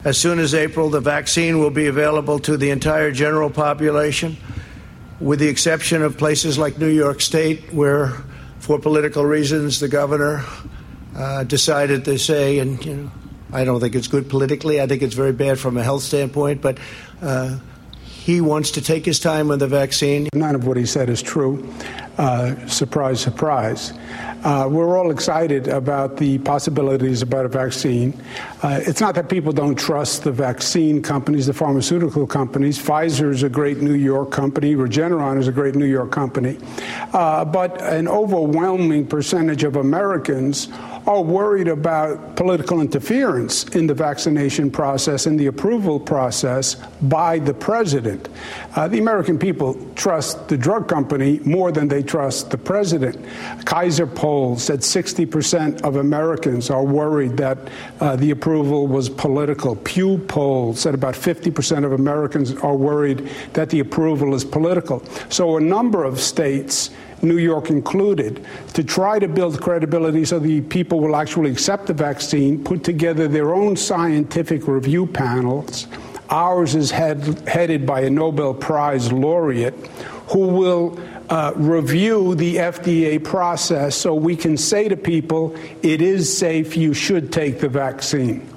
As soon as April, the vaccine will be available to the entire general population, with the exception of places like New York State, where, for political reasons, the governor decided to say, and I don't think it's good politically. I think it's very bad from a health standpoint, but he wants to take his time with the vaccine. None of what he said is true. Surprise, surprise. We're all excited about the possibilities about a vaccine. It's not that people don't trust the vaccine companies, the pharmaceutical companies. Pfizer is a great New York company. Regeneron is a great New York company. But an overwhelming percentage of Americans are worried about political interference in the vaccination process and the approval process by the president. The American people trust the drug company more than they trust the president. Kaiser polls said 60% of Americans are worried that the approval was political. Pew polls said about 50% of Americans are worried that the approval is political. So a number of states, New York included, to try to build credibility so the people will actually accept the vaccine, put together their own scientific review panels. Ours is headed by a Nobel Prize laureate who will review the FDA process so we can say to people, it is safe, you should take the vaccine.